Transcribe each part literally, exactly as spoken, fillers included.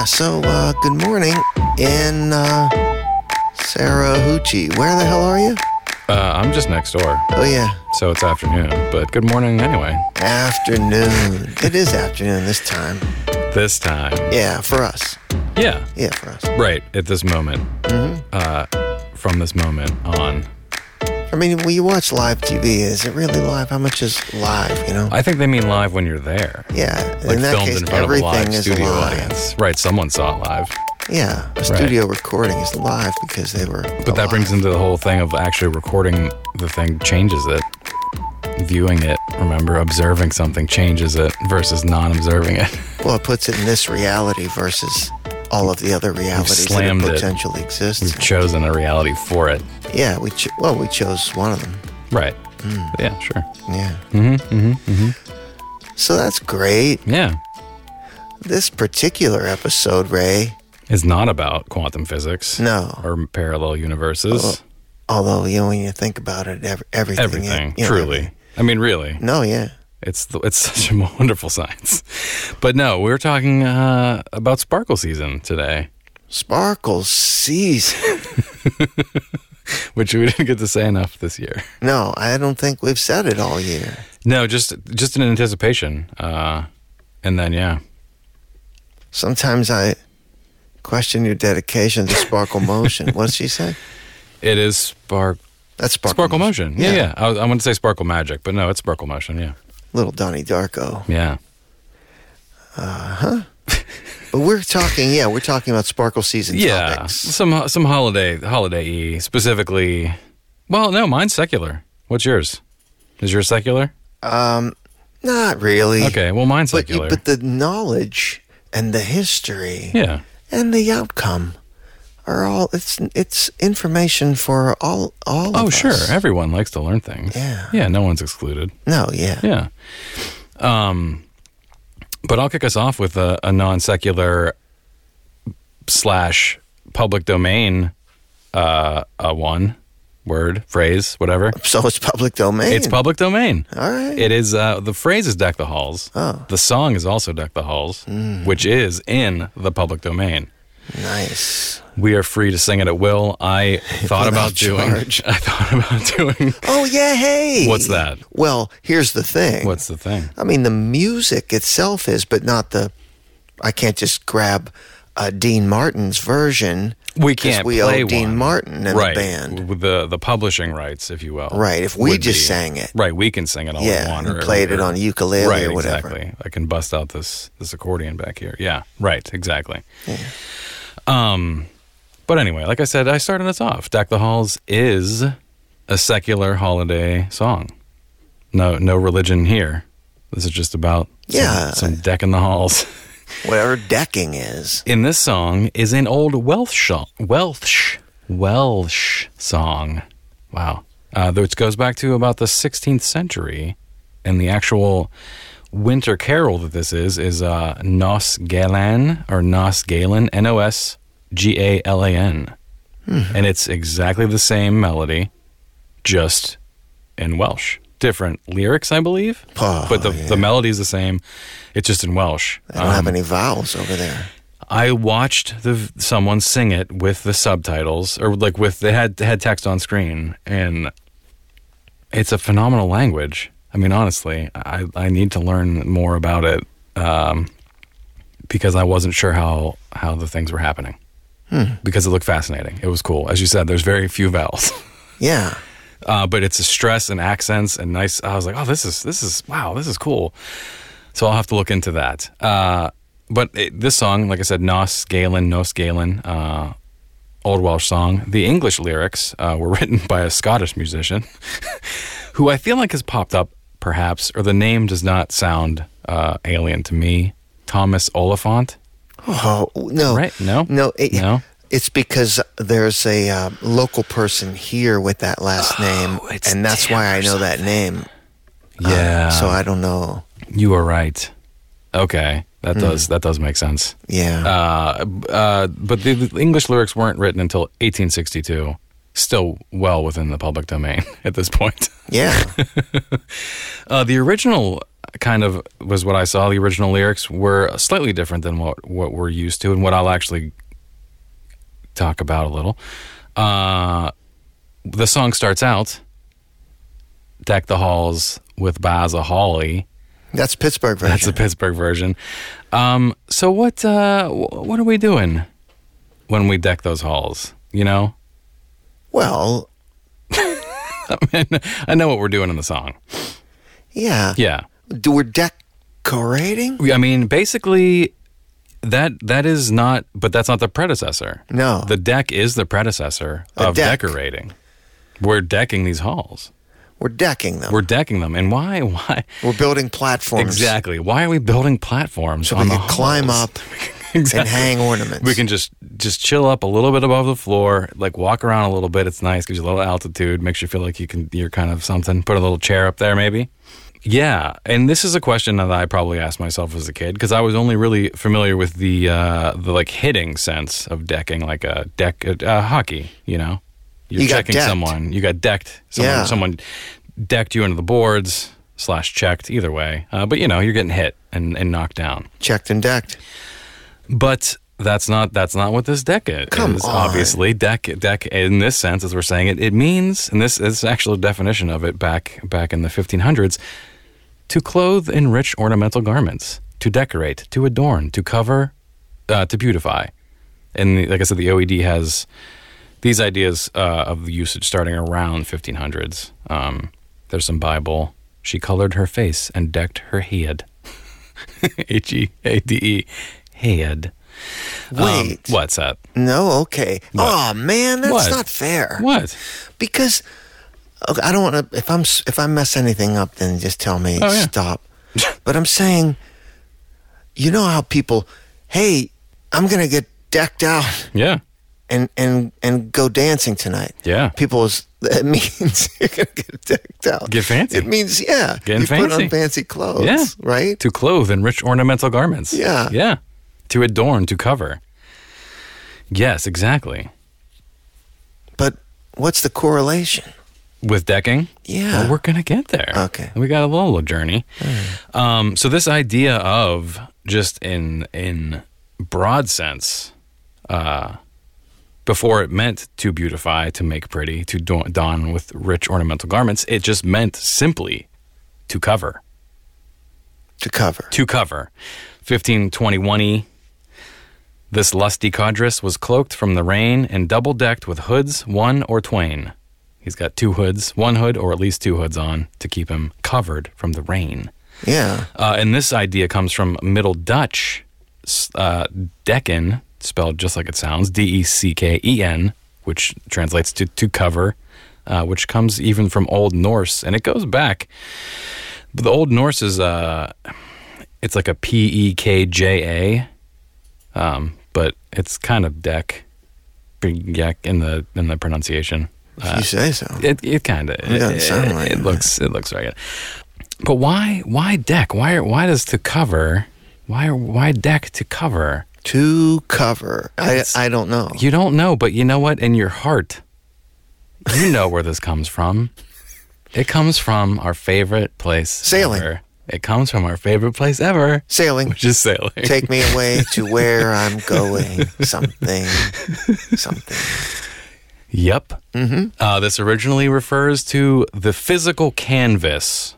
so uh, good morning in uh, Sarahoochee. Where the hell are you? Uh, I'm just next door. Oh, yeah. So it's afternoon, but good morning anyway. Afternoon. It is afternoon this time. This time. Yeah, for us. Yeah. Yeah, for us. Right, at this moment. Mm-hmm. Uh, from this moment on. I mean, when you watch live T V, is it really live? How much is live, you know? I think they mean live when you're there. Yeah. Like in that filmed case, in front of a everything live is studio live. audience. Right, someone saw it live. Yeah, a studio right. recording is live because they were But alive. that brings into the whole thing of actually recording the thing changes it. Viewing it, remember, observing something changes it versus non-observing it. Well, it puts it in this reality versus all of the other realities that it potentially exist. We've chosen a reality for it. Yeah, we cho- well, we chose one of them. Right. Mm. Yeah, sure. Yeah. Mm-hmm, mm-hmm, mm-hmm. So that's great. Yeah. This particular episode, Ray, is not about quantum physics. No. Or parallel universes. Although, you know, when you think about it, every, everything. Everything, you know, truly. everything. I mean, really. No, yeah. It's the, it's such a wonderful science. But no, we're talking uh, about Sparkle Season today. Sparkle Season. Which we didn't get to say enough this year. No, I don't think we've said it all year. No, just just in anticipation. Uh, and then, yeah. Sometimes I question your dedication to Sparkle Motion. What did she say? It is Spark... That's Sparkle, Sparkle Motion. Motion. Yeah, yeah. yeah. I, I want to say Sparkle Magic, but no, it's Sparkle Motion, yeah. Little Donnie Darko. Yeah. Uh-huh. But we're talking, yeah, we're talking about Sparkle Season yeah, topics. some some holiday, holiday-y, specifically. Well, no, mine's secular. What's yours? Is yours secular? Um, not really. Okay, well, mine's but, secular. But the knowledge and the history yeah. and the outcome are all, it's it's information for all, all oh, of sure. us. Everyone likes to learn things. Yeah. Yeah, no one's excluded. No, yeah. Yeah. Um... But I'll kick us off with a, a non-secular slash public domain uh, a one word, phrase, whatever. So it's public domain? It's public domain. All right. It is, uh, the phrase is Deck the Halls. Oh. The song is also Deck the Halls, mm. which is in the public domain. Nice. We are free to sing it at will. I thought about doing. Charge. I thought about doing. Oh yeah, hey. What's that? Well, here's the thing. What's the thing? I mean, the music itself is, but not the. I can't just grab uh, Dean Martin's version. We can't we play owe Dean one. Martin and right. the band. With the the publishing rights, if you will. Right. If we just be. sang it. Right. We can sing it all yeah, we want. and or, played or, it on ukulele right, or whatever. Exactly. I can bust out this this accordion back here. Yeah. Right. Exactly. Yeah. Um. But anyway, like I said, I started us off. Deck the Halls is a secular holiday song. No, no religion here. This is just about yeah. some, some decking the halls. Whatever decking is. In this song is an old Welsh Welsh Welsh song. Wow, uh, which goes back to about the sixteenth century, and the actual winter carol that this is is uh, Nos Galan or Nos Galen, N O S G A L A N, mm-hmm. and it's exactly the same melody, just in Welsh. Different lyrics, I believe, oh, but the yeah. the melody's the same. It's just in Welsh. They don't um, have any vowels over there. I watched the someone sing it with the subtitles, or like with they had they had text on screen, and it's a phenomenal language. I mean, honestly, I I need to learn more about it um, because I wasn't sure how how the things were happening. Hmm. Because it looked fascinating. It was cool. As you said, there's very few vowels. Yeah. Uh, but it's a stress and accents and nice. I was like, oh, this is, this is, wow, this is cool. So I'll have to look into that. Uh, but it, this song, like I said, Nos Galen, Nos Galen, uh, Old Welsh song. The English lyrics uh, were written by a Scottish musician who I feel like has popped up perhaps, or the name does not sound uh, alien to me. Thomas Oliphant. Oh, no. Right? No? No. It, no? It's because there's a uh, local person here with that last oh, name, and that's why I know that name. Yeah. Uh, so I don't know. You are right. Okay. That does mm. that does make sense. Yeah. Uh, uh, but the, the English lyrics weren't written until eighteen sixty-two. Still well within the public domain at this point. Yeah. uh, the original kind of was what I saw. The original lyrics were slightly different than what, what we're used to and what I'll actually talk about a little. Uh, the song starts out, "Deck the halls with boughs of holly." That's Pittsburgh version. That's the Pittsburgh version. Um, so what uh, what are we doing when we deck those halls, you know? Well, I mean, I know what we're doing in the song. yeah. Yeah. Do we're decorating? I mean, basically, that that is not, but that's not the predecessor. No. The deck is the predecessor A of deck. decorating. We're decking these halls. We're decking them. We're decking them. And why? Why? We're building platforms. Exactly. Why are we building platforms So on we the can climb halls? up Exactly. and hang ornaments. We can just just chill up a little bit above the floor, like walk around a little bit. It's nice, gives you a little altitude, makes you feel like you can. You're kind of something. Put a little chair up there, maybe. Yeah, and this is a question that I probably asked myself as a kid because I was only really familiar with the uh, the like hitting sense of decking, like a deck uh, hockey. You know, you're You got checking decked. someone. You got decked. Someone, Yeah. someone decked you into the boards slash checked. Either way, uh, but you know, you're getting hit and, and knocked down. Checked and decked. But that's not that's not what this deck is. Come is. on. Obviously, deck deck in this sense, as we're saying it, it means, and this is actual definition of it back back in the fifteen hundreds, to clothe in rich ornamental garments, to decorate, to adorn, to cover, uh, to beautify. And the, like I said, the O E D has these ideas uh, of the usage starting around fifteen hundreds. Um, there's some Bible. She colored her face and decked her head. H E A D E. Head. Wait. Um, what's that? No, okay. What? Oh man, that's What? not fair. What? Because okay, I don't want to. If I'm s- if I mess anything up, then just tell me. Oh, yeah. Stop. But I'm saying, you know how people, hey, I'm gonna get decked out Yeah. and and and go dancing tonight. Yeah. People is that means you're gonna get decked out. Get fancy. It means yeah, Getting you put fancy. on fancy clothes. Yeah. Right. To clothe in rich ornamental garments. Yeah. Yeah. To adorn, to cover. Yes, exactly. But what's the correlation? With decking? Yeah. Well, we're going to get there. Okay. We got a little journey. Um, so this idea of just in in broad sense, uh, before it meant to beautify, to make pretty, to don, don with rich ornamental garments, it just meant simply to cover. To cover. To cover. fifteen twenty-one E. This lusty codress was cloaked from the rain and double-decked with hoods, one or twain. He's got two hoods, one hood or at least two hoods on to keep him covered from the rain. Yeah. Uh, and this idea comes from Middle Dutch, uh, decken, spelled just like it sounds, D E C K E N, which translates to to cover, uh, which comes even from Old Norse. And it goes back. But the Old Norse is, uh, it's like a P E K J A, um, but it's kind of deck, yeah, in the in the pronunciation. If you say so. It it kind of It doesn't sound right. It looks it looks right. But why why deck? Why why does to cover? Why why deck to cover? To cover. I It's- I don't know. You don't know, but you know what? In your heart, you know where this comes from. It comes from our favorite place. Sailing. ever. It comes from our favorite place ever, Sailing. which is sailing. Take me away to where I'm going. Something. Something. Yep. Mm-hmm. Uh, this originally refers to the physical canvas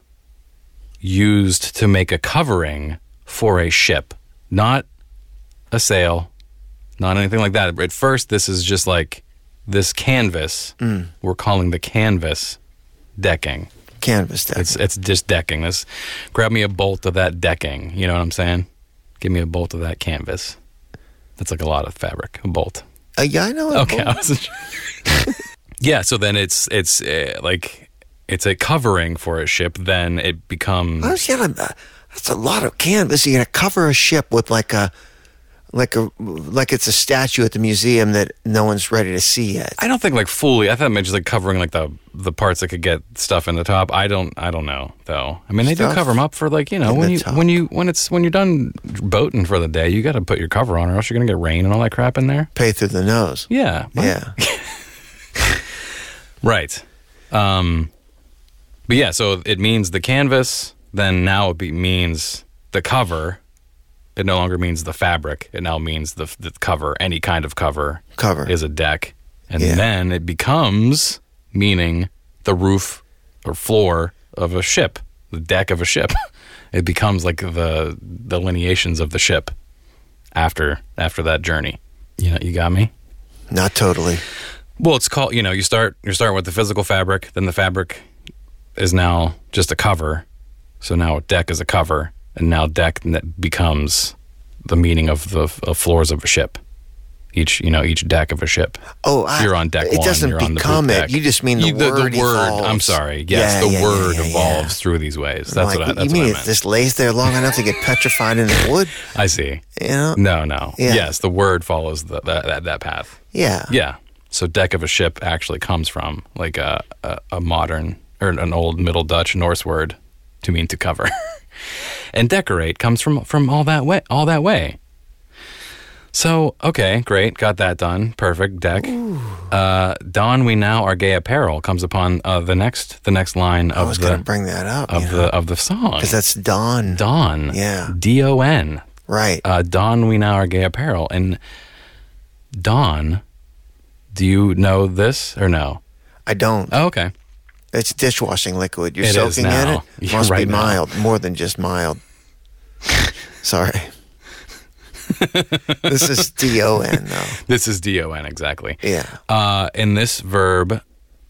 used to make a covering for a ship, not a sail, not anything like that. At first, this is just like this canvas. Mm. We're calling the canvas decking. Canvas deck. It's it's just decking. This, grab me a bolt of that decking. You know what I'm saying? Give me a bolt of that canvas. That's like a lot of fabric. A bolt. Uh, yeah, I know. Okay. I wasn't sure. Yeah. So then it's it's uh, like it's a covering for a ship. Then it becomes. I was yelling, uh, that's a lot of canvas. You're gonna cover a ship with like a, like a, like it's a statue at the museum that no one's ready to see yet. I don't think like fully. I thought it meant just like covering like the the parts that could get stuff in the top. I don't. I don't know though. I mean, they do Stuff cover them up for like you know in when the you top. when you when it's when you're done boating for the day, you got to put your cover on, or else you're gonna get rain and all that crap in there. Pay through the nose. Yeah. Yeah. Right. Um, but yeah, so it means the canvas then now it be, means the cover. It no longer means the fabric. It now means the, the cover. Any kind of cover, Cover. is a deck. And Yeah. then it becomes meaning the roof or floor of a ship, the deck of a ship. It becomes like the delineations of the ship after after that journey. You know, you got me? Not totally. Well, it's called, you know, you start you start with the physical fabric, then the fabric is now just a cover. So now deck is a cover, and now deck n- becomes the meaning of the of floors of a ship. Each, you know, each deck of a ship. Oh, I, You're on deck it one. doesn't You're on the become poop it. deck. You just mean the You- word The, word. evolves. I'm sorry. Yes, Yeah, the yeah, word yeah, yeah, evolves yeah. through these ways. I'm That's like, what I, that's you mean what I it meant. just lays there long enough to get petrified in the wood? I see. You know? No, no. Yeah. Yes, the word follows the, that, that that path. Yeah. Yeah. So deck of a ship actually comes from like a, a, a modern or an old Middle Dutch Norse word to mean to cover. And decorate comes from from all that way all that way. So, okay, great. Got that done. Perfect. Deck. Uh, Don we now our gay apparel comes upon uh, the next the next line I of was going the to bring that up. of you the know? of the song. Because that's Dawn. Don. Yeah. D O N. Right. Uh, Don we now our gay apparel. And Don, do you know this or no? I don't. Oh, okay. It's dishwashing liquid. You're It is soaking in now. it. Yeah, Must right be now. mild. More than just mild. Sorry. This is D O N, though. This is D O N, exactly. Yeah. Uh, and this verb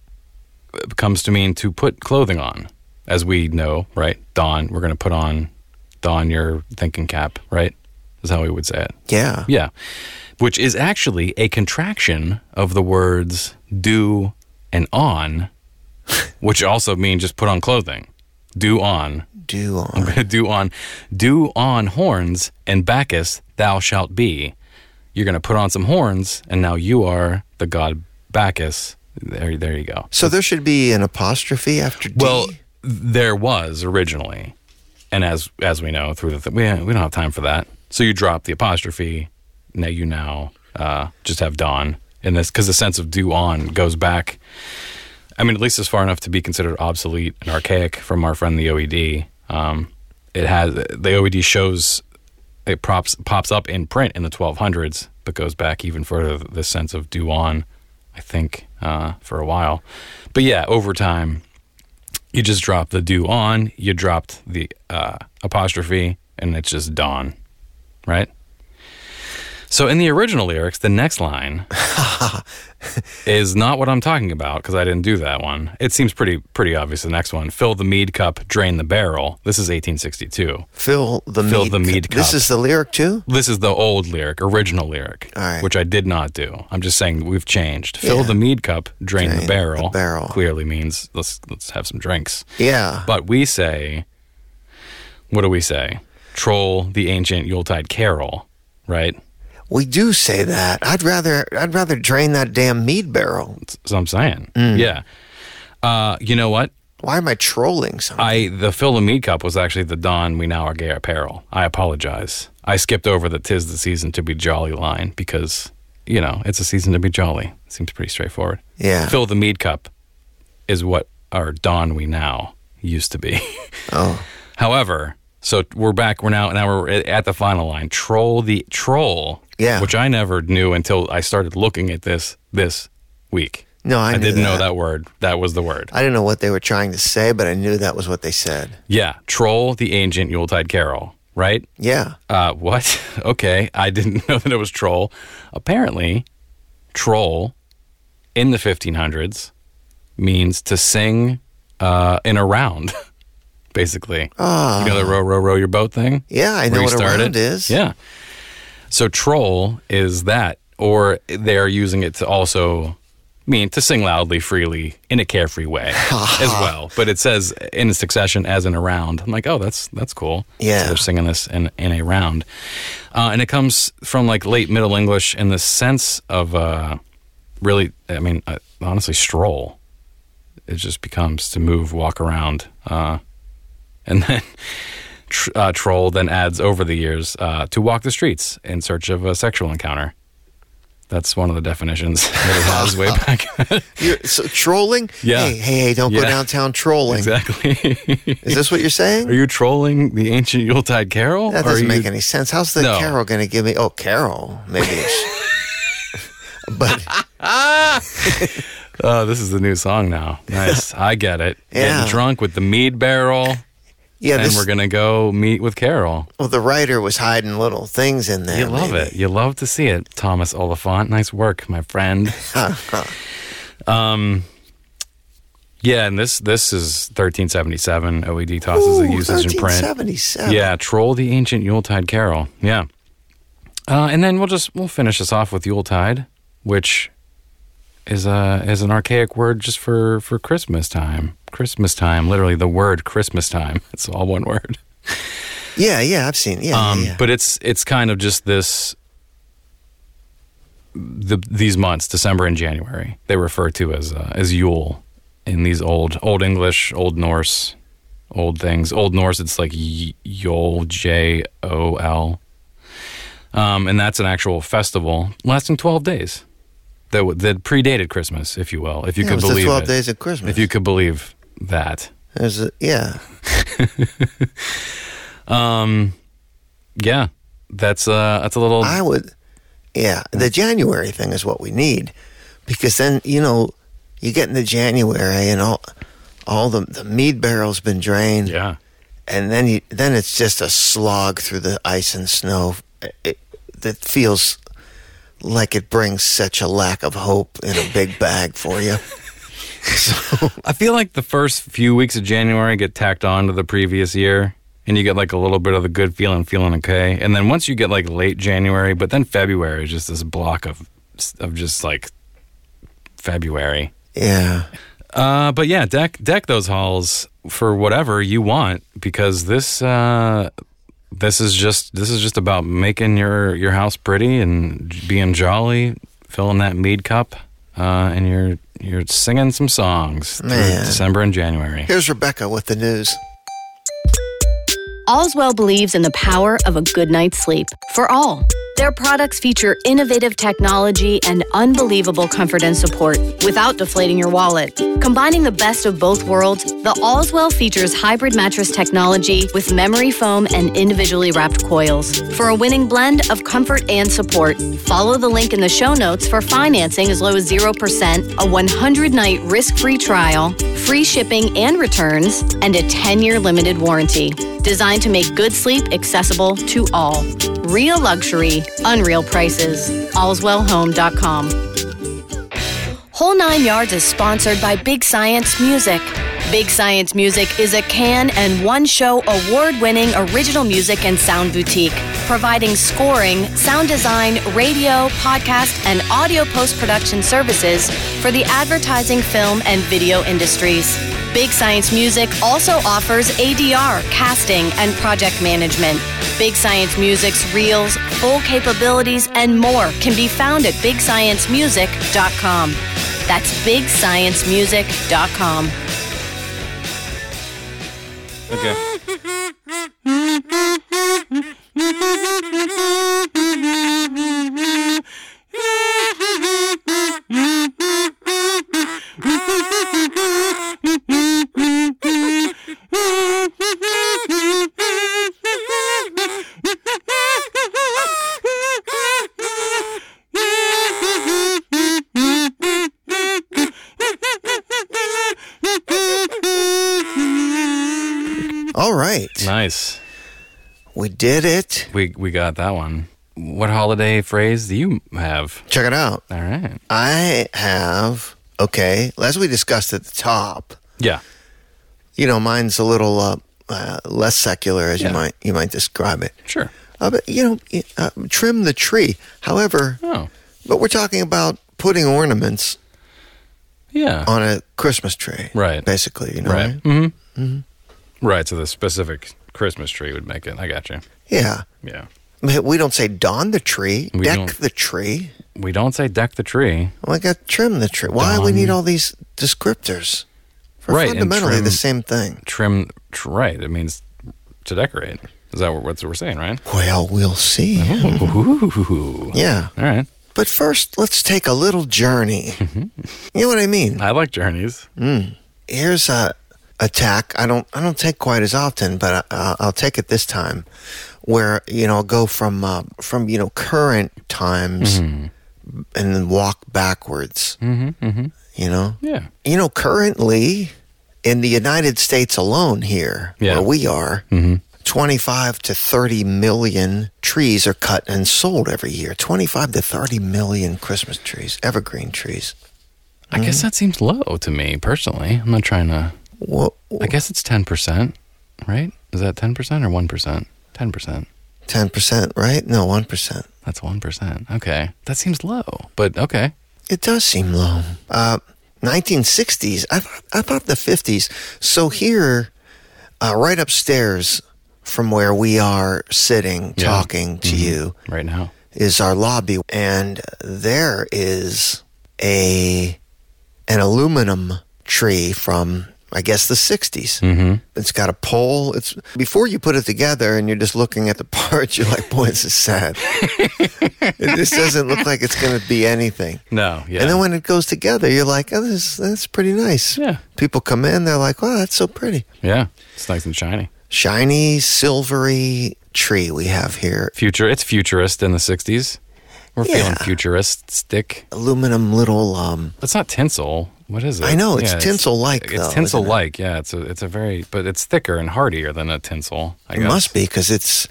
comes to mean to put clothing on. As we know, right? Don, we're going to put on, don your thinking cap, right? Is how we would say it. Yeah. Yeah. Which is actually a contraction of the words do and on, which also mean just put on clothing. Do on. Do I'm on. going to do on, do on horns, and Bacchus thou shalt be. You're going to put on some horns, and now you are the god Bacchus. There, there you go. So there should be an apostrophe after D. Well, there was originally, and as as we know through the th- we we don't have time for that. So you drop the apostrophe. Now you now uh, just have Don in this because the sense of do on goes back. I mean, at least as far enough to be considered obsolete and archaic from our friend the O E D. Um, it has the O E D shows it props pops up in print in the twelve hundreds, but goes back even further. This sense of do on, I think, uh, for a while. But yeah, over time, you just drop the do on, you dropped the uh, apostrophe, and it's just Dawn, right? So in the original lyrics, the next line is not what I'm talking about because I didn't do that one. It seems pretty pretty obvious. The next one, fill the mead cup, drain the barrel. This is eighteen sixty-two. Fill the Fill mead the mead This cup. is the lyric, too? This is the old lyric, original lyric, All right. which I did not do. I'm just saying we've changed. Fill Yeah. the mead cup, drain, Drain the the barrel. barrel. Clearly means let's let's have some drinks. Yeah. But we say, what do we say? Troll the ancient Yuletide carol, right? We do say that. I'd rather I'd rather drain that damn mead barrel. That's what I'm saying. Mm. Yeah. Uh, you know what? Why am I trolling something? I the fill the mead cup was actually the Don we now are gay apparel. I apologize. I skipped over the tis the season to be jolly line because, you know, it's a season to be jolly. It seems pretty straightforward. Yeah. Fill the mead cup is what our Don we now used to be. Oh. However, so we're back. We're now now we're at the final line. Troll the troll. Yeah. Which I never knew until I started looking at this this week. No, I, I knew didn't know that. that word. That was the word. I didn't know what they were trying to say, but I knew that was what they said. Yeah. Troll the ancient Yuletide carol. Right? Yeah. Uh, what? Okay. I didn't know that it was troll. Apparently, troll in the fifteen hundreds means to sing uh, in a round, basically. Oh. You know the row, row, row your boat thing? Yeah, I know Where you what a start round it? is. Yeah. So troll is that, or they're using it to also mean to sing loudly, freely, in a carefree way as well. But it says in succession as in a round. I'm like, oh, that's that's cool. Yeah. So they're singing this in in a round, uh, and it comes from like late Middle English in the sense of uh, really, I mean, uh, honestly, stroll. It just becomes to move, walk around, uh, and then. Tr- uh, troll then adds over the years uh, to walk the streets in search of a sexual encounter. That's one of the definitions that it has way back. You're, so trolling? Yeah. Hey, hey, hey, don't Yeah. go downtown trolling. Exactly. Is this what you're saying? Are you trolling the ancient Yuletide Carol? That Or are doesn't you- make any sense. How's the No. Carol going to give me? Oh, Carol, maybe. It's, but Oh, this is the new song now. Nice. I get it. Yeah. Getting drunk with the mead barrel, yeah, and this, we're going to go meet with Carol. well, the writer was hiding little things in there. You love maybe. it. You love to see it, Thomas Oliphant. Nice work, my friend. um, yeah, and this this is thirteen seventy-seven. O E D tosses the usage in print. seventy-seven. Yeah, Troll the Ancient Yuletide Carol. Yeah. Uh, and then we'll just we'll finish this off with Yuletide, which is a is an archaic word just for, for Christmas time. Christmas time, literally the word Christmas time. It's all one word. Yeah, yeah, I've seen. Yeah, Um, yeah, yeah. But it's it's kind of just this. The these months, December and January, they refer to as uh, as Yule in these old Old English, Old Norse, old things. Old Norse, it's like y- Yule, J O L, um, and that's an actual festival lasting twelve days. That w- that predated Christmas, if you will, if you Yeah, could it was believe the twelve it. days of Christmas. If you could believe that. There's a, yeah. Um, yeah, that's uh, that's a little. I would, yeah. The January thing is what we need, because then you know you get into January and all, all the the mead barrel's been drained, yeah. and then you then it's just a slog through the ice and snow. It, that feels like it brings such a lack of hope in a big bag for you. So I feel like the first few weeks of January get tacked on to the previous year, and you get like a little bit of the good feeling, feeling okay. And then once you get like late January, but then February is just this block of of just like February. yeah, Uh, but yeah, deck deck those halls for whatever you want, because this uh, this is just this is just about making your your house pretty and being jolly, filling that mead cup, uh, and you're you're singing some songs through Man. December and January. here's Rebecca with the news. Allswell believes in the power of a good night's sleep for all. Their products feature innovative technology and unbelievable comfort and support without deflating your wallet. Combining the best of both worlds, the Allswell features hybrid mattress technology with memory foam and individually wrapped coils. For a winning blend of comfort and support, follow the link in the show notes for financing as low as zero percent, a one hundred night risk-free trial, free shipping and returns, and a ten year limited warranty. Designed to make good sleep accessible to all. Real luxury, unreal prices. allswell home dot com. Whole Nine Yards is sponsored by Big Science Music. Big Science Music is a Cannes and one-show award-winning original music and sound boutique, providing scoring, sound design, radio, podcast, and audio post-production services for the advertising, film, and video industries. Big Science Music also offers A D R, casting, and project management. Big Science Music's reels, full capabilities, and more can be found at big science music dot com. That's big science music dot com. Okay. All right, Nice. we did it. We we got that one. What holiday phrase do you have? Check it out. All right. I have, okay, as we discussed at the top, Yeah. you know, mine's a little uh, uh, less secular, as Yeah. you might you might describe it. Sure. Uh, but, you know, uh, trim the tree. However, Oh. but we're talking about putting ornaments Yeah. on a Christmas tree. Right. Basically, you know. Right. Right? Mm-hmm. Right. So the specific Christmas tree would make it. I got you. Yeah. Yeah. I mean, we don't say don the tree, We deck don't. the tree. We don't say deck the tree. Oh, I got trim the tree. Why do we Don. need all these descriptors? For Right, and fundamentally trim- the same thing. Trim. Tr- right. It means to decorate. Is that what, what we're saying, right? Well, we'll see. Ooh. Yeah. All right. But first, let's take a little journey. You know what I mean? I like journeys. Mm. Here's a attack. I don't. I don't take quite as often, but I, I'll take it this time. Where you know, I'll go from uh, from you know current times Mm-hmm. and then walk backwards. Mm-hmm, mm-hmm. You know. Yeah. You know, currently in the United States alone, here Yeah. where we are. Mm-hmm. twenty-five to thirty million trees are cut and sold every year. twenty-five to thirty million Christmas trees, evergreen trees. I guess that seems low to me personally. I'm not trying to. Well, I guess it's ten percent, right? Is that ten percent or one percent? ten percent. ten percent, right? No, one percent. That's one percent. Okay. That seems low, but okay. It does seem low. Uh, nineteen sixties, I, th- I thought the fifties. So here, uh, right upstairs from where we are sitting, Yeah. talking to Mhm. you, Right now. is our lobby. And there is a an aluminum tree from, I guess, the sixties. Mm-hmm. It's got a pole. It's before you put it together and you're just looking at the parts, you're like, boy, this is sad. It just doesn't look like it's going to be anything. No, yeah. And then when it goes together, you're like, oh, this, that's pretty nice. Yeah. People come in, they're like, wow, that's so pretty. Yeah. It's nice and shiny. Shiny, silvery tree we have here. Future. It's futurist in the sixties. We're Yeah. feeling futuristic. Aluminum little, um, It's not tinsel. What is it? I know, it's Yeah, tinsel-like, It's, though, it's tinsel-like. isn't Yeah. It's a. It's a very. But it's thicker and hardier than a tinsel. I it guess. must be because it's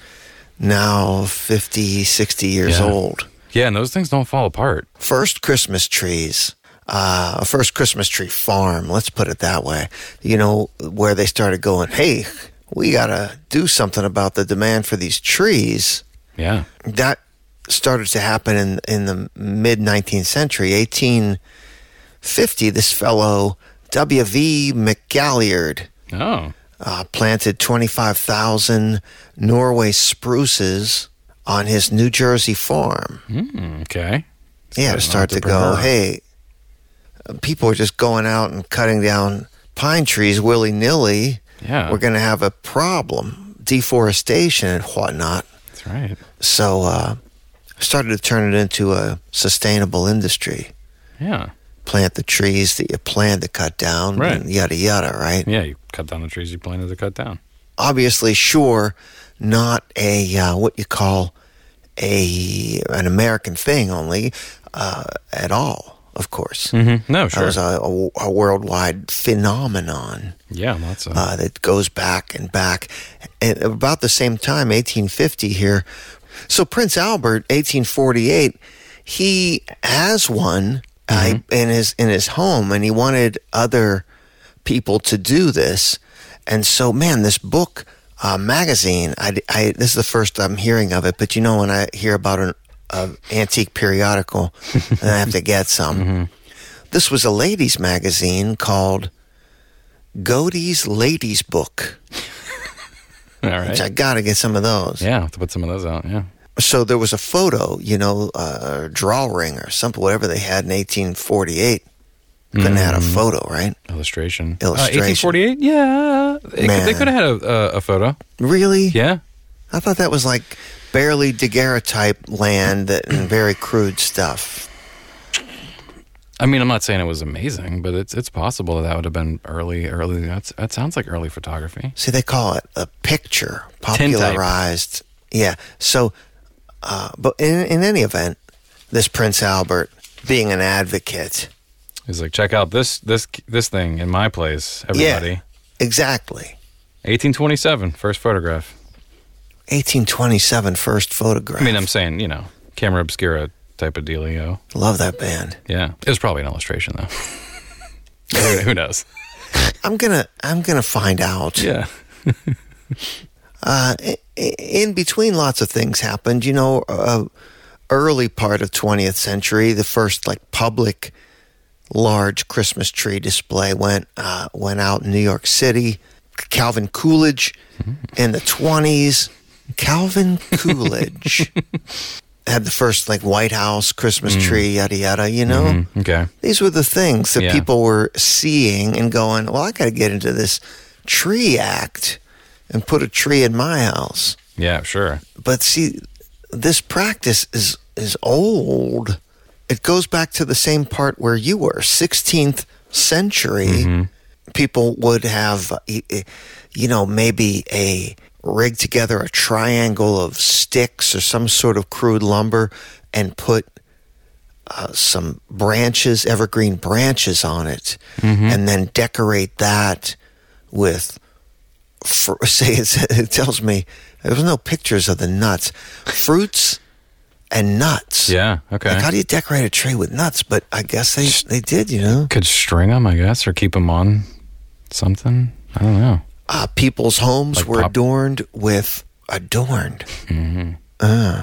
now fifty, sixty years Yeah. old. Yeah, and those things don't fall apart. First Christmas trees, uh, a first Christmas tree farm, let's put it that way, you know, where they started going, hey, we got to do something about the demand for these trees. Yeah. That started to happen in, in the mid-nineteenth century. eighteen fifty, this fellow, W V McGalliard, Oh. uh, planted twenty-five thousand Norway spruces on his New Jersey farm. Mm, okay. Yeah, to start to go, hey, people are just going out and cutting down pine trees willy-nilly. Yeah. We're going to have a problem, deforestation and whatnot. That's right. So uh, I started to turn it into a sustainable industry. Yeah. Plant the trees that you plan to cut down, Right. and yada, yada, right? Yeah. You cut down the trees you planted to cut down. Obviously, sure, not a, uh, what you call a an American thing only uh, at all, of course. Mm-hmm. No, That sure. was a, a, a worldwide phenomenon Yeah, lots of. uh, that goes back and back. And about the same time, eighteen fifty here. So Prince Albert, eighteen forty-eight, he has one uh, in his in his home, and he wanted other people to do this. And so, man, this book uh, magazine, I, I, this is the first I'm hearing of it. But you know, when I hear about an uh, antique periodical, then I have to get some. Mm-hmm. This was a ladies' magazine called Godey's Ladies Book, All right. which I got to get some of those. Yeah, I'll have to put some of those out. Yeah. So there was a photo, you know, uh, a drawing or something, whatever they had in eighteen forty-eight. Couldn't have had a photo, right? Illustration. Illustration. Uh, eighteen forty-eight? Yeah. They, Man. they could have had a, a, a photo. Really? Yeah. I thought that was like barely daguerreotype land that, and very crude stuff. I mean, I'm not saying it was amazing, but it's it's possible that that would have been early, early. That's, that sounds like early photography. See, they call it a picture, Tintype. popularized. Yeah. So, uh, but in, in any event, this Prince Albert, being an advocate, He's like, check out this this this thing in my place, everybody. yeah, exactly. eighteen twenty-seven, first photograph. eighteen twenty-seven first photograph. I mean, I'm saying, you know, camera obscura type of dealio. Love that band. Yeah. It was probably an illustration, though. who, who knows? I'm gonna, I'm gonna find out. Yeah. Uh, i- i- in between, lots of things happened. You know, uh, early part of twentieth century, the first like public large Christmas tree display went uh, went out in New York City. Calvin Coolidge in the twenties. Calvin Coolidge had the first like White House Christmas tree, yada yada. You know, Mm, okay. these were the things that Yeah. people were seeing and going, well, I got to get into this tree act and put a tree in my house. Yeah, sure. But see, this practice is is old. it goes back to the same part where you were. sixteenth century, Mm-hmm. people would have, uh, y- y- you know, maybe a rig together a triangle of sticks or some sort of crude lumber and put uh, some branches, evergreen branches on it, and then decorate that with, fr- say, it's, it tells me, there was no pictures of the nuts, fruits and nuts. Yeah. Okay. Like, how do you decorate a tree with nuts? But I guess they, they did, you know. Could string them, I guess, or keep them on something. I don't know. Uh, people's homes Like were pop- adorned with, adorned, uh,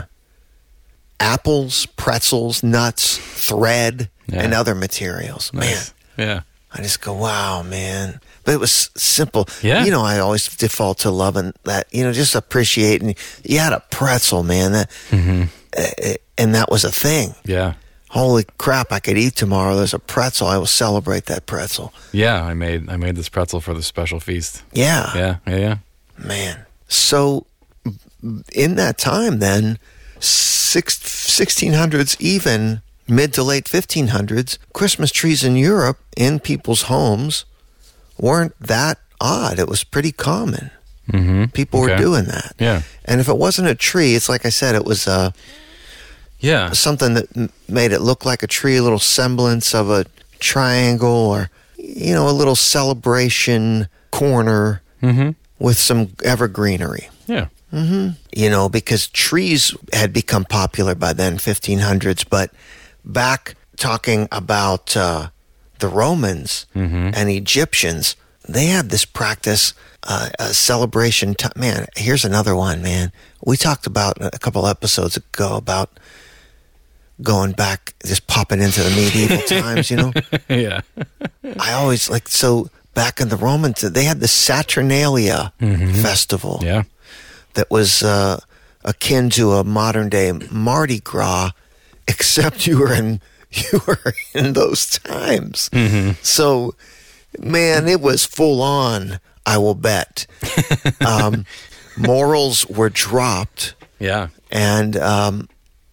apples, pretzels, nuts, thread, Yeah. and other materials. Man, Nice. Yeah. I just go, wow, man. But it was simple. Yeah. You know, I always default to loving that, you know, just appreciating. You had a pretzel, man. That, uh, and that was a thing. Yeah. Holy crap, I could eat tomorrow. There's a pretzel. I will celebrate that pretzel. Yeah. I made I made this pretzel for the special feast. Yeah. Yeah. Yeah. Yeah. Man. So in that time then, six, sixteen hundreds, even mid to late fifteen hundreds, Christmas trees in Europe in people's homes weren't that odd. It was pretty common. Mm-hmm. People were Okay. doing that. Yeah. And if it wasn't a tree, it's like I said, it was uh, Yeah. something that m- made it look like a tree, a little semblance of a triangle or, you know, a little celebration corner Mm-hmm. with some evergreenery. Yeah. You know, because trees had become popular by then, fifteen hundreds. But back talking about uh, the Romans and Egyptians, they had this practice, uh, a celebration. T- man, here's another one, man. We talked about a couple episodes ago about going back, just popping into the medieval times, you know? Yeah. I always like, so back in the Romans, they had the Saturnalia festival. Yeah. That was uh, akin to a modern day Mardi Gras, except you were in you were in those times. So, man, it was full on. I will bet. Um, morals were dropped, Yeah. and um,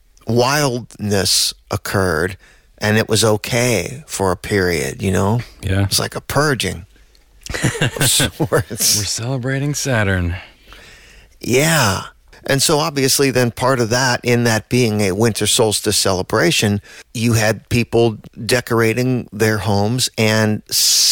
wildness occurred, and it was okay for a period. You know, Yeah. it was like a purging of sorts. We're celebrating Saturn. Yeah. And so obviously then part of that, in that being a winter solstice celebration, you had people decorating their homes and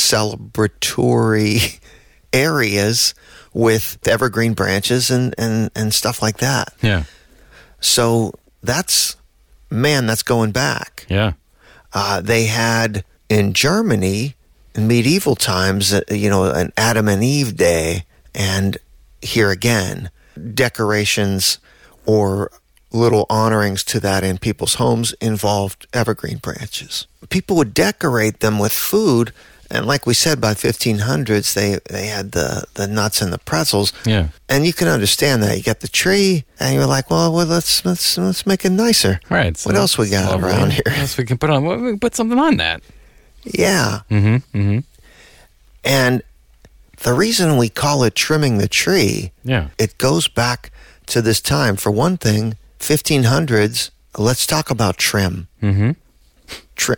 celebratory areas with evergreen branches and, and, and stuff like that. Yeah. So that's, man, that's going back. Yeah. Uh, they had in Germany in medieval times, uh, you know, an Adam and Eve Day, and here again, decorations or little honorings to that in people's homes involved evergreen branches. People would decorate them with food, and like we said, by fifteen hundreds, they, they had the, the nuts and the pretzels. Yeah. And you can understand that. You get the tree, and you're like, well, well let's let's let's make it nicer. Right. So What else we got lovely. around here? What else we can put on? What- we can Put something on that. Yeah. Mm-hmm. Mm-hmm. And the reason we call it trimming the tree, Yeah. it goes back to this time. For one thing, fifteen hundreds, let's talk about trim. Mm-hmm. Tri-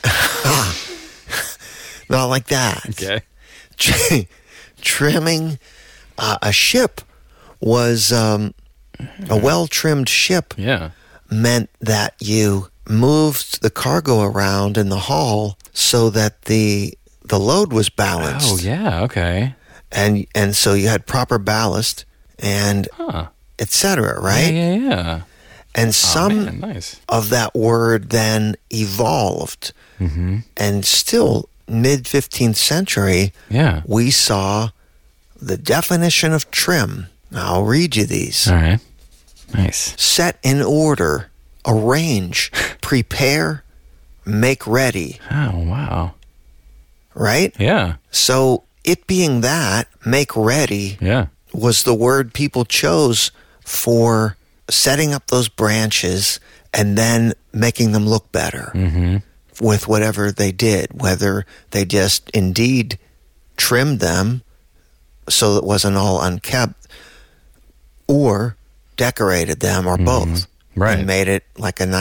Not like that. Okay. Tri- trimming uh, a ship was um, a well-trimmed ship Yeah. meant that you moved the cargo around in the hull so that the the load was balanced. Oh, yeah. Okay. and and so you had proper ballast and Huh. et cetera, right? Yeah. Yeah. yeah. And Oh, some man, nice. of that word then evolved, Mm-hmm. and still mid fifteenth century, Yeah. we saw the definition of trim. Now, I'll read you these: All right. Nice. set in order, arrange, prepare, make ready. Oh, wow. Right? Yeah. So it being that, make ready, Yeah. was the word people chose for setting up those branches and then making them look better Mm-hmm. with whatever they did, whether they just indeed trimmed them so it wasn't all unkept or decorated them or both. Right. And made it like a nice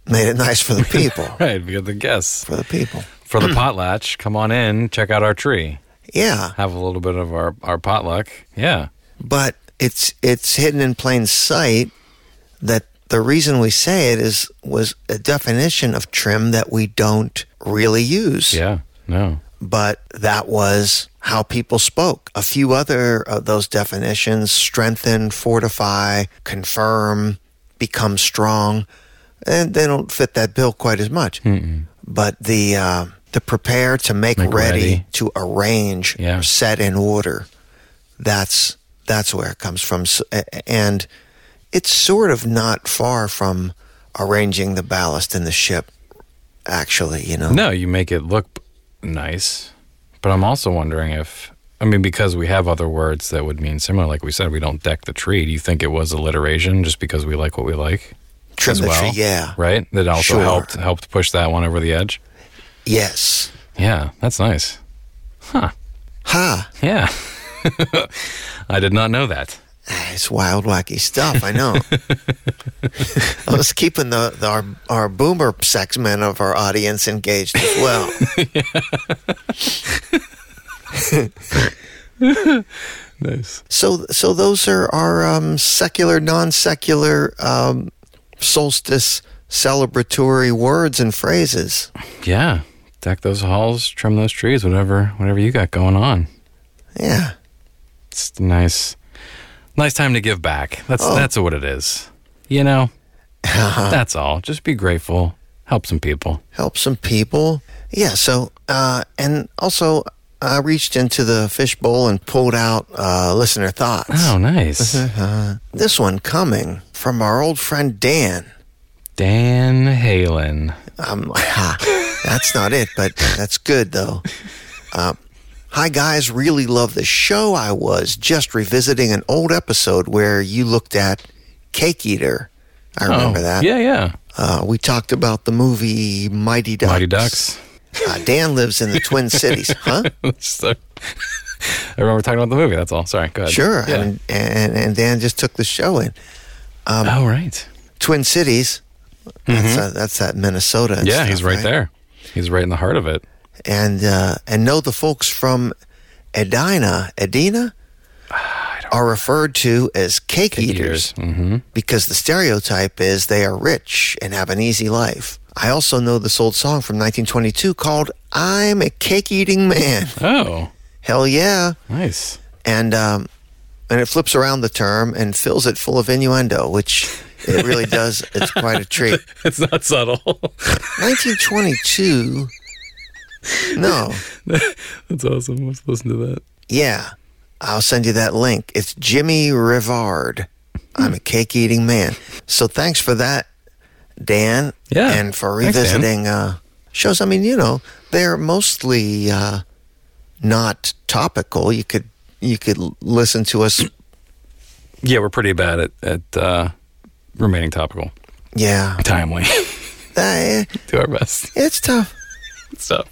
Made it nice for the people. Right, we got the guests. For the people. For the potlatch, come on in, check out our tree. Yeah. Have a little bit of our, our potluck. Yeah. But it's it's hidden in plain sight that the reason we say it is was a definition of trim that we don't really use. Yeah, no. But that was how people spoke. A few other of those definitions, strengthen, fortify, confirm, become strong, and they don't fit that bill quite as much. Mm-mm. But the uh, the prepare, to make, make ready, ready, to arrange, yeah. set in order, that's that's where it comes from. And it's sort of not far from arranging the ballast in the ship, actually, you know? No, you make it look nice. But I'm also wondering if, I mean, because we have other words that would mean similar, like we said, we don't deck the tree. Do you think it was alliteration just because we like what we like? Trim as the well, tree, yeah. Right? That also Sure. helped helped push that one over the edge? Yes. Yeah, that's nice. Huh. Ha. Yeah. I did not know that. It's wild, wacky stuff, I know. I was keeping the, the our, our boomer segment of our audience engaged as well. Nice. So so those are our um, secular, non-secular um, solstice celebratory words and phrases. Yeah. Deck those halls, trim those trees, whatever whatever you got going on. Yeah. It's a nice nice time to give back. That's Oh. that's what it is. You know? That's all. Just be grateful. Help some people. Help some people. Yeah, so, uh, and also I reached into the fishbowl and pulled out uh, listener thoughts. Oh, nice. Uh, this one coming from our old friend Dan. Dan Halen. Um, ha, that's not it, but that's good, though. Uh, Hi, guys. Really love the show. I was just revisiting an old episode where you looked at Cake Eater. I remember Oh, that. Yeah, yeah. Uh, we talked about the movie Mighty Ducks. Mighty Ducks. Uh, Dan lives in the Twin Cities, huh? So, I remember talking about the movie. That's all. Sorry. Go ahead. Sure. Yeah. And, and and Dan just took the show in. Um, oh, right. Twin Cities. That's, uh, that's that Minnesota. and Yeah, stuff, he's right, there. He's right in the heart of it. And uh, and know the folks from Edina, Edina, are referred to as cake, Cake eaters, eaters. Mm-hmm. because the stereotype is they are rich and have an easy life. I also know this old song from nineteen twenty-two called "I'm a Cake Eating Man." Oh, Hell yeah! nice. And um, and it flips around the term and fills it full of innuendo, which it really does. It's quite a treat. It's not subtle. nineteen twenty-two. No. That's awesome. Let's listen to that. Yeah. I'll send you that link. It's Jimmy Rivard. I'm a cake eating man. So thanks for that, Dan. Yeah. And for Thanks, Dan. revisiting uh, shows. I mean, you know, they're mostly uh, not topical. You could you could listen to us. Yeah, we're pretty bad at, at uh, remaining topical. Yeah. Timely. Uh, Do our best. it's tough. Stuff.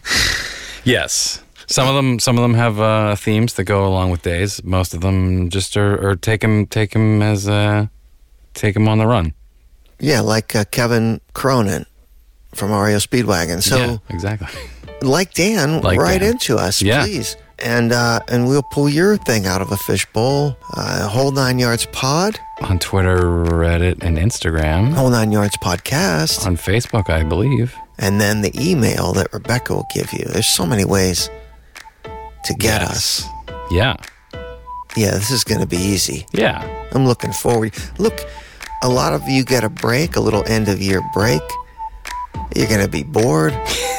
Yes. Some of them some of them have uh, themes that go along with days. Most of them just are, are take them take them as uh, take them on the run. Yeah, like uh, Kevin Cronin from R E O Speedwagon. So, yeah, exactly. like Dan, Like write Dan. into us, Yeah. please. And uh, and we'll pull your thing out of a fishbowl. Uh, Whole Nine Yards Pod, On Twitter, Reddit, and Instagram. Whole Nine Yards Podcast, On Facebook, I believe. and then the email that Rebecca will give you. There's so many ways to get Yes. us. Yeah. Yeah, this is going to be easy. Yeah. I'm looking forward. Look, a lot of you get a break, a little end of year break. You're going to be bored.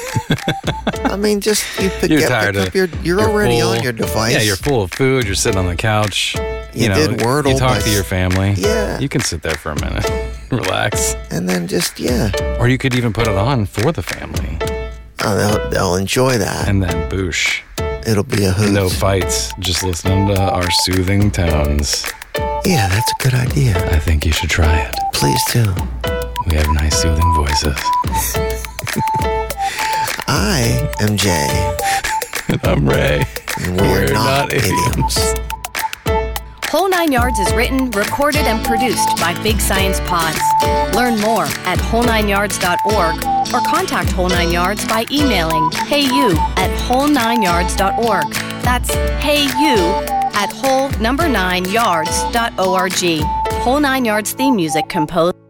I mean, just you pick, You're get, tired pick of up your, you're, you're already full. on your device. Yeah, you're full of food. You're sitting on the couch. You, You know, did Wordle You talk by to your family. Yeah. You can sit there for a minute. Relax. And then just, yeah. Or you could even put it on for the family. Oh, they'll, they'll enjoy that. And then boosh. It'll be a hoot. No fights. Just listening to our soothing tones. Yeah, that's a good idea. I think you should try it. Please do. We have nice soothing voices. I am Jay. And I'm Ray. And we're, We're not, not idioms. Whole Nine Yards is written, recorded, and produced by Big Science Pods. Learn more at whole nine yards dot org or contact Whole Nine Yards by emailing heyu at whole nine yards dot org. That's heyu at whole number nine yards dot org. Whole Nine Yards theme music composed